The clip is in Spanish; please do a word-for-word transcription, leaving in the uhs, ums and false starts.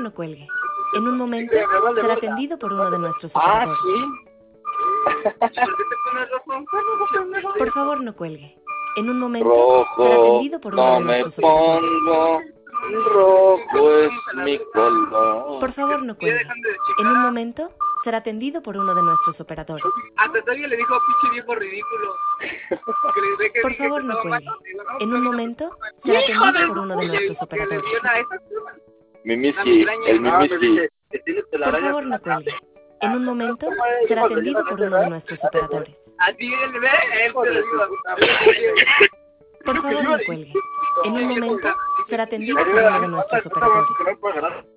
no cuelgue. En un momento será atendido por uno de nuestros Ah, operadores. sí. ¿Por qué te pones rojo? Por favor, no cuelgue. En un momento Rojo, será atendido por uno no de me nuestros operadores. pongo. Rojo es mi color. Por favor, no cuelgue. En un momento será atendido por uno de nuestros operadores. Hasta alguien le dijo, pinche viejo ridículo. Que le dije que Por dije favor, que no estaba cuelgue. mal. Digo, no, En pues, un no, momento no, será ¡hijo atendido de por uno de su- nuestros que le operadores. dio una esa- Mimiski, el Mimiski. Por favor, no cuelgue. En un momento será atendido por uno de nuestros operadores. Así él ve, él te lo digo. Por favor, no cuelgue. En un momento será atendido por uno de nuestros operadores.